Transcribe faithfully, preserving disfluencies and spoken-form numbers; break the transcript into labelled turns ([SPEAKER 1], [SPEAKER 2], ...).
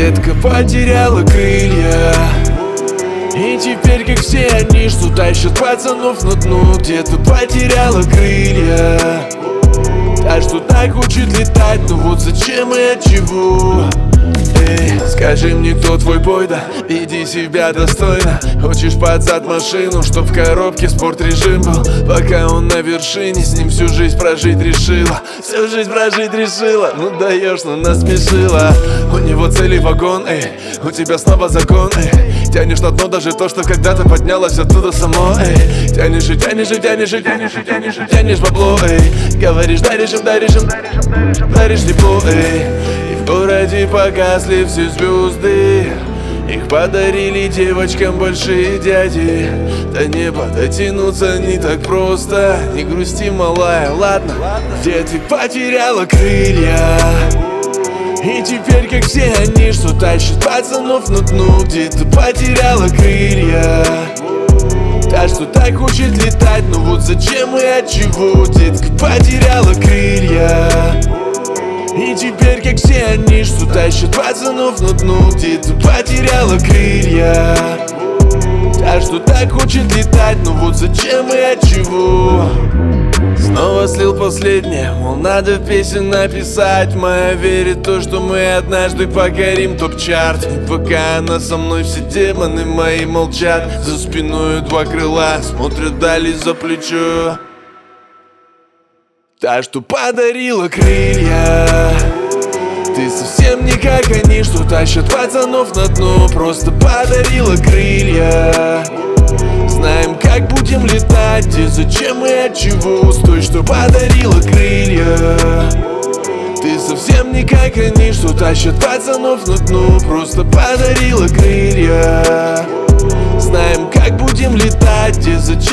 [SPEAKER 1] Детка потеряла крылья, и теперь, как все они, что тащат пацанов на дно. Где-то потеряла крылья, та, что так хочет летать, но вот зачем и от чего? Эй, скажи мне, кто твой бой, да? Веди себя достойно. Хочешь под зад машину, чтоб в коробке спортрежим был? Пока он на вершине, с ним всю жизнь прожить решила. Всю жизнь прожить решила. Ну даешь, но насмешила. У него целый вагон, эй, у тебя снова закон, эй. Тянешь на дно даже то, что когда-то поднялось оттуда само, эй. Тянешь и тянешь и тянешь и тянешь и тянешь и тянешь бабло, эй. Говоришь, даришь им, даришь им, даришь тепло, эй. В городе погасли все звезды, их подарили девочкам большие дяди. До неба дотянуться не так просто. Не грусти, малая, ладно. Где ты потеряла крылья, и теперь, как все они, что тащат пацанов на дно. Где ты потеряла крылья, та, что так хочет летать, но вот зачем и от чего? Детка потеряла крылья, и теперь, как все они, что тащат пацанов на дно. Где ты потеряла крылья, та, что так хочет летать, но вот зачем и от чего? Снова слил последнее, мол, надо песен написать. Моя верит в то, что мы однажды покорим топ-чарт. И пока она со мной, все демоны мои молчат. За спиной два крыла, смотрят дали за плечо. Та, что подарила крылья, ты совсем не как они, что тащат пацанов на дно. Просто подарила крылья, знаем, как будем летать, где, зачем и от чего. Стой, что подарила крылья, ты совсем не как они, что тащат пацанов на дно. Просто подарила крылья, знаем, как будем летать, где, зачем.